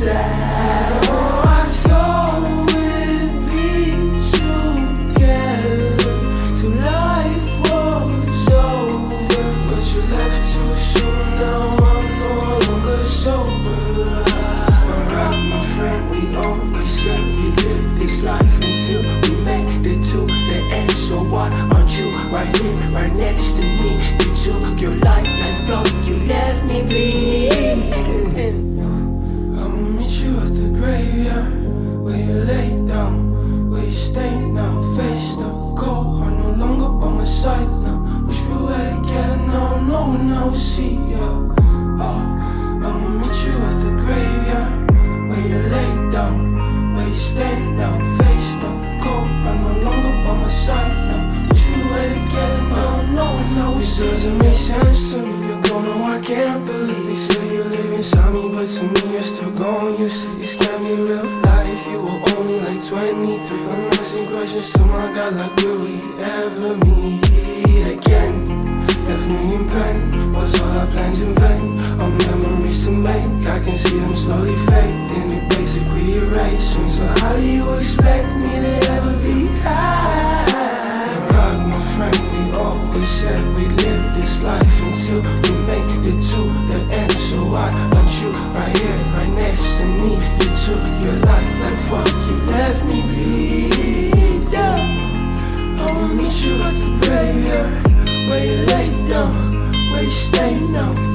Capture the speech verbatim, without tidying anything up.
sad. Oh, I thought we'd be together till life was over, but you left too soon. Now I'm no longer sober. My rock, my friend, we always said we live this life until we made it to the end. So why aren't you right here, right next to me? You took your life like flow, you left me bleeding. I'ma meet you at the graveyard, where you lay down, where you stay now. Face the cold, I'm no longer by my side now. Wish we were together now, no one else will see ya. uh, I'ma meet you at the graveyard, where you lay down, where you stay now. Face the cold, I'm no longer by my side now. Wish we were together now, no one else will see ya. It doesn't make sense to me, you don't know, I can't believe. They say you live inside me, but to me you're still gone. You say this can't be real life, you were only like twenty-three. I'm asking questions to my God like, will we ever meet again? Left me in pain, was all our plans in vain? Our memories to make, I can see them slowly fading. It basically erased me, so how do you expect me to ever be high? Rock, my friend, we always said we live this life until we make it to the end. So why aren't you right here, right next to me? You took your life like fuck, you left me bleed down. I'ma meet you at the graveyard, where you lay down, where you stay now.